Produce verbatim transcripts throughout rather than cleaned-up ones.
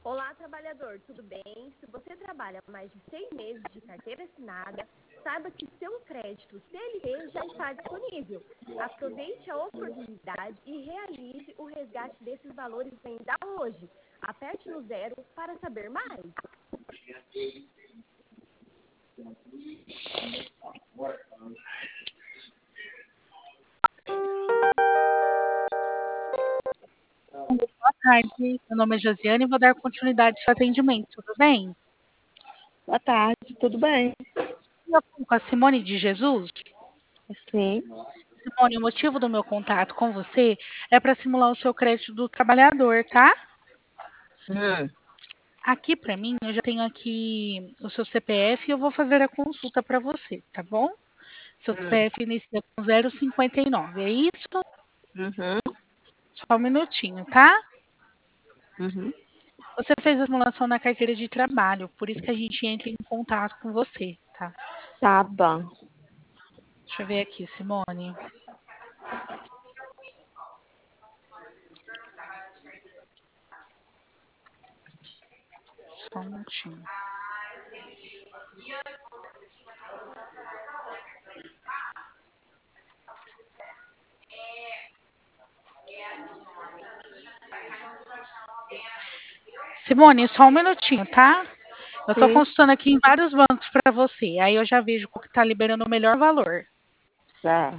Olá, trabalhador, tudo bem? Se você trabalha mais de seis meses de carteira assinada, saiba que seu crédito C L T já está disponível. Aproveite a oportunidade e realize o resgate desses valores ainda hoje. Aperte no zero para saber mais. Boa tarde, meu nome é Josiane e vou dar continuidade ao atendimento, tudo bem? Boa tarde, tudo bem? Eu falo com a Simone de Jesus. Sim. Simone, o motivo do meu contato com você é para simular o seu crédito do trabalhador, tá? Hum, Aqui para mim, eu já tenho aqui o seu C P F e eu vou fazer a consulta para você, tá bom? Seu hum, C P F inicia com zero cinquenta e nove, é isso? uhum, Só um minutinho, tá? uhum. Você fez a simulação na carteira de trabalho, por isso que a gente entra em contato com você, tá? Tá bom. Deixa eu ver aqui, Simone. Só um minutinho. Simone, só um minutinho, tá? Eu estou Sim, consultando aqui em vários bancos para você. Aí eu já vejo qual que está liberando o melhor valor. tá.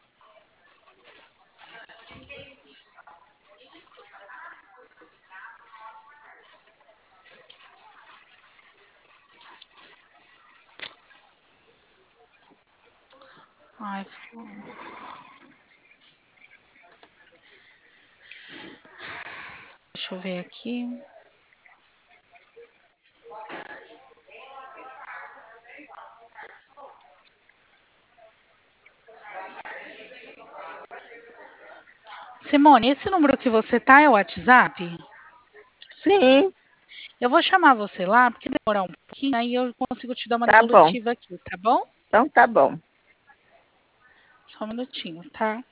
Ai, deixa eu ver aqui. Simone, esse número que você tá é o WhatsApp? Sim, Eu vou chamar você lá, porque demorar um pouquinho, aí eu consigo te dar uma tá bom. devolutiva aqui, tá bom? Então tá bom. Só um minutinho, tá?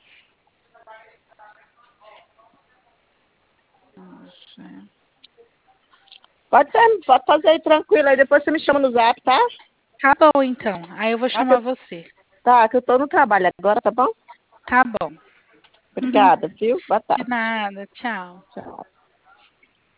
Pode ser, pode fazer aí tranquilo aí, depois você me chama no zap, tá? Tá bom, então. Aí eu vou Tá, que chamar eu, você. tá, que eu tô no trabalho agora, tá bom? Tá bom. Obrigada, viu? Boa De tarde. nada. Tchau. Tchau.